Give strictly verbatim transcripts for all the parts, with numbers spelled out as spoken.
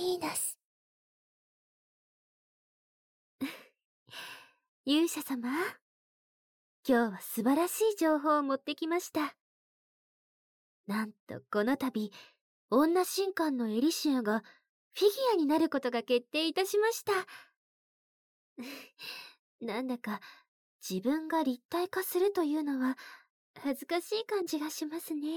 ーナス。 勇者様、今日は素晴らしい情報を持ってきました。なんとこの度、女神官のエリシアがフィギュアになることが決定いたしました。なんだか自分が立体化するというのは恥ずかしい感じがしますね。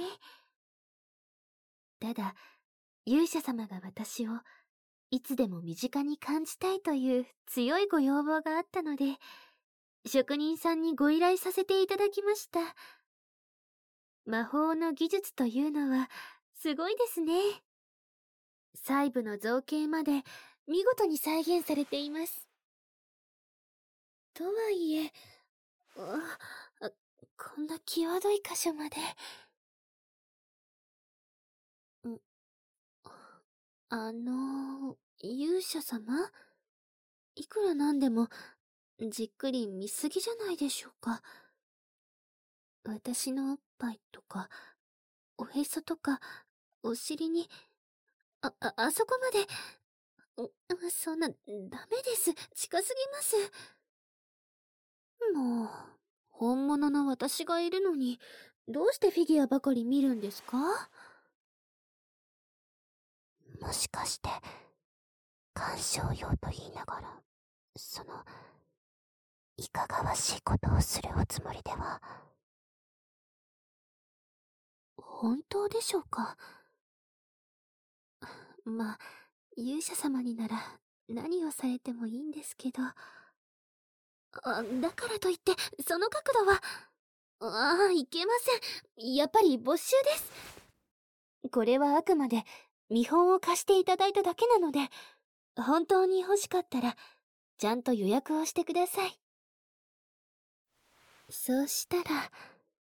ただ、勇者様が私をいつでも身近に感じたいという強いご要望があったので、職人さんにご依頼させていただきました。魔法の技術というのはすごいですね。細部の造形まで見事に再現されています。とはいえ、あ、こんな際どい箇所まで。ん、あの、勇者様？いくらなんでもじっくり見すぎじゃないでしょうか。私のおっぱいとか、おへそとか、お尻に、あ、あ、あそこまで、うそんな、ダメです。近すぎます。もう、本物の私がいるのに、どうしてフィギュアばかり見るんですか？ もしかして、鑑賞用と言いながら、その、いかがわしいことをするおつもりでは。 本当でしょうか？まあ、勇者様になら何をされてもいいんですけど。あ、だからといって、その角度は、ああ、いけません。やっぱり没収です。これはあくまで見本を貸していただいただけなので、本当に欲しかったら、ちゃんと予約をしてください。そうしたら、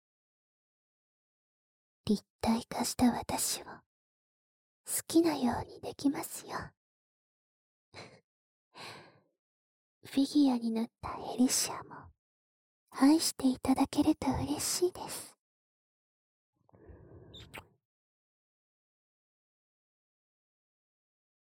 立体化した私を、好きなようにできますよ。フィギュアになったエリシアも、愛していただけると嬉しいです。